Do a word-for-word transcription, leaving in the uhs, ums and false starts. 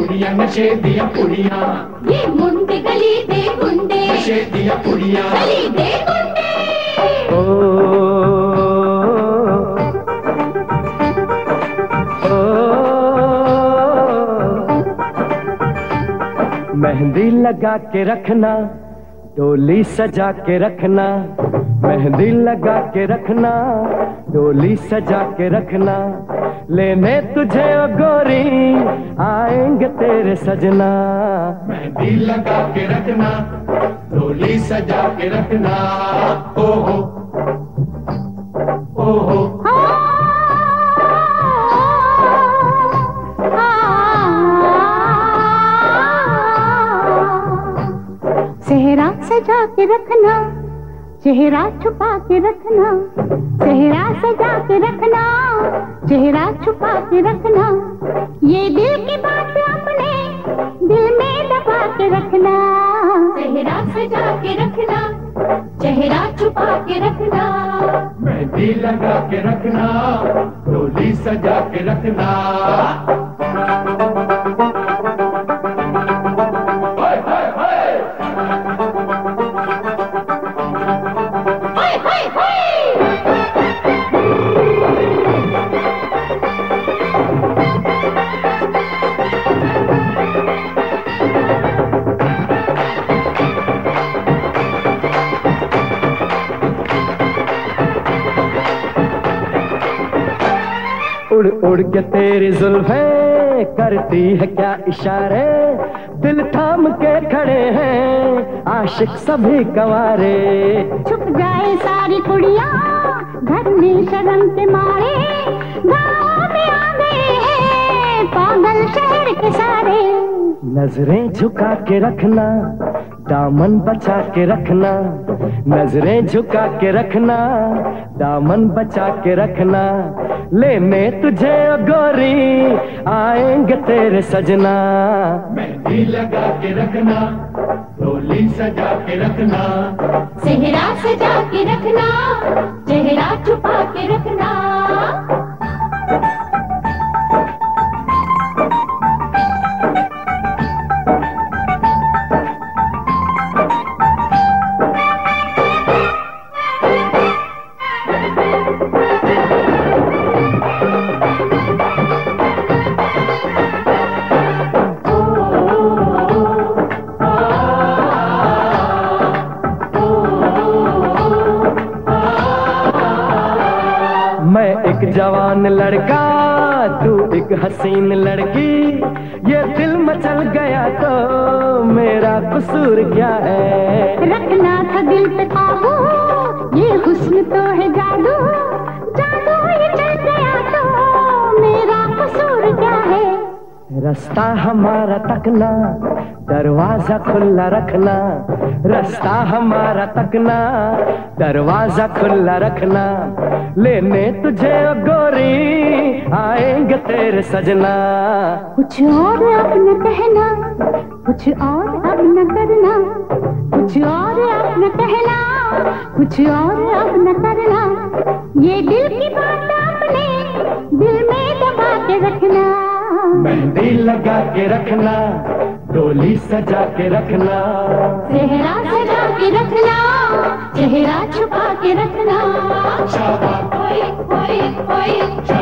कुड़ियां नशे दिया कुड़ियां, ये मुंडे गली दे गुंडे, नशे दिया कुड़ियां, गली दे गुंडे। ओ, ओ, मेहंदी लगा के रखना, डोली सजा के रखना, मेहंदी लगा के रखना, डोली सजा के रखना, लेने तुझे ओ गोरी आएंगे तेरे सजना। मेहंदी लगा के रखना, डोली सजा के रखना, ओ हो ओ हो। सेहरा सजा के रखना, चेहरा छुपा के रखना, चेहरा सजा के रखना, चेहरा छुपा के रखना, ये दिल की बात अपने दिल में दबा के रखना। चेहरा सजा के रखना, चेहरा छुपा के रखना, मेहंदी लगा के रखना, डोली सजा के रखना। उड़ उड़ के तेरी जुल्फें करती है क्या इशारे, दिल थाम के खड़े हैं आशिक सभी गवारे। छुप जाए सारी कुड़ियां घर में शर्म के मारे, गाँव में आ गए हैं पागल शहर के सारे। नजरें झुका के रखना, दामन बचा के रखना, नजरें झुका के रखना, दामन बचा के रखना, लेने तुझे ओ गोरी आएंगे तेरे सजना। मेहंदी लगा के रखना, डोली सजा के रखना, चेहरा सजा के रखना, चेहरा छुपा के रखना। मैं एक जवान लड़का, तू एक हसीन लड़की, ये दिल मचल गया तो मेरा कसूर क्या है। रखना था दिल पे काबू, ये हुस्न तो है जादू, जादू ये चल गया तो मेरा कसूर क्या है। रास्ता हमारा तकना, दरवाजा खुला रखना, रास्ता हमारा तकना, दरवाजा खुला रखना, लेने तुझे ओ गोरी आएंगे तेरे सजना। कुछ और अब न कहना, कुछ और अब न करना, कुछ और अब न कहना, कुछ और अब न करना, ये दिल की बात अपने दिल में दबा के रखना। मेहंदी लगा के रखना, डोली सजा के रखना, चेहरा सजा के रखना, चेहरा छुपा के रखना। शाबाश, ओए ओए ओए